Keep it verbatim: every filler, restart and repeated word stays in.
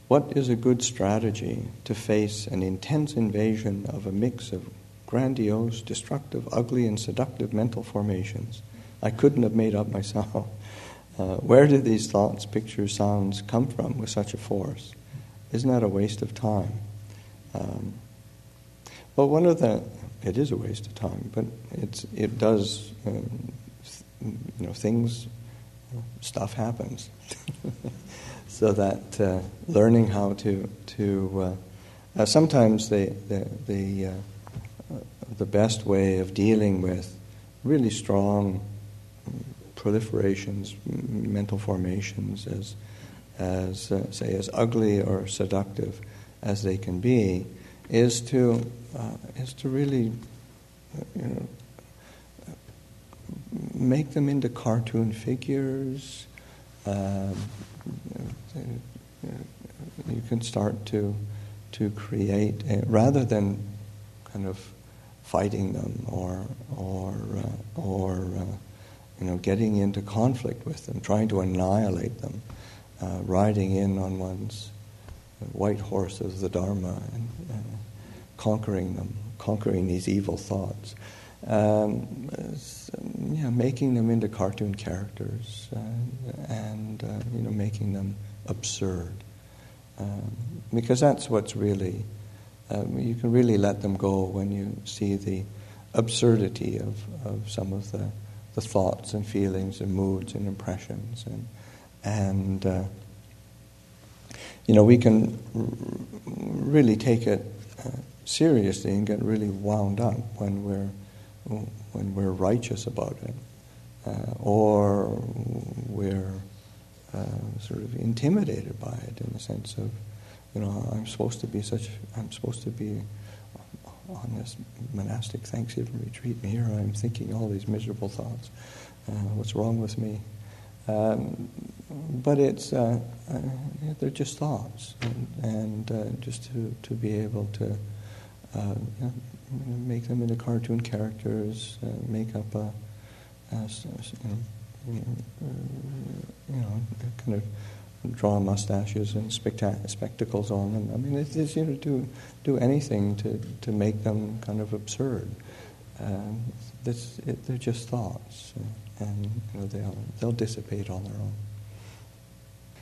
What is a good strategy to face an intense invasion of a mix of grandiose, destructive, ugly, and seductive mental formations I couldn't have made up myself? Uh, where do these thoughts, pictures, sounds come from with such a force? Isn't that a waste of time? Um, well, one of the it is a waste of time, but it's it does um, you know things stuff happens. So that uh, learning how to to uh, uh, sometimes the the the, uh, uh, the best way of dealing with really strong proliferations, mental formations, as as uh, say as ugly or seductive as they can be, is to uh, is to really uh, you know make them into cartoon figures. Um, you can start to to create uh, rather than kind of fighting them or or uh, or uh, you know getting into conflict with them, trying to annihilate them, uh, riding in on one's white horse of the Dharma and uh, conquering them, conquering these evil thoughts. Um, yeah, making them into cartoon characters uh, and uh, you know making them absurd, um, because that's what's really um, you can really let them go when you see the absurdity of, of some of the, the thoughts and feelings and moods and impressions and and uh, you know we can r- really take it uh, seriously and get really wound up when we're when we're righteous about it, uh, or we're uh, sort of intimidated by it in the sense of, you know, I'm supposed to be such, I'm supposed to be on this monastic Thanksgiving retreat, and here I'm thinking all these miserable thoughts. Uh, what's wrong with me? Um, but it's uh, uh, they're just thoughts, and, and uh, just to, to be able to uh, you know, make them into cartoon characters, uh, make up a, a you, know, you know, kind of draw mustaches and spectac- spectacles on them. I mean, it's, it's you know do do anything to, to make them kind of absurd. Um, this, it, they're just thoughts, and you know they'll they'll dissipate on their own.